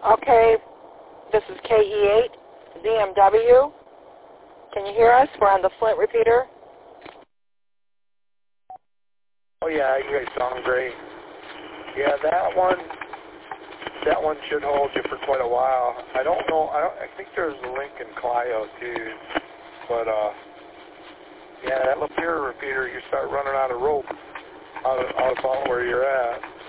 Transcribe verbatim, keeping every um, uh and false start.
Okay, this is K E eight Z M W. Can you hear us? We're on the Flint repeater. Oh yeah, you guys sound great. Yeah, that one, that one should hold you for quite a while. I don't know. I don't. I think there's a Lincoln Clio too, but uh, yeah, that Lapeer repeater, you start running out of rope out of, out of about where you're at.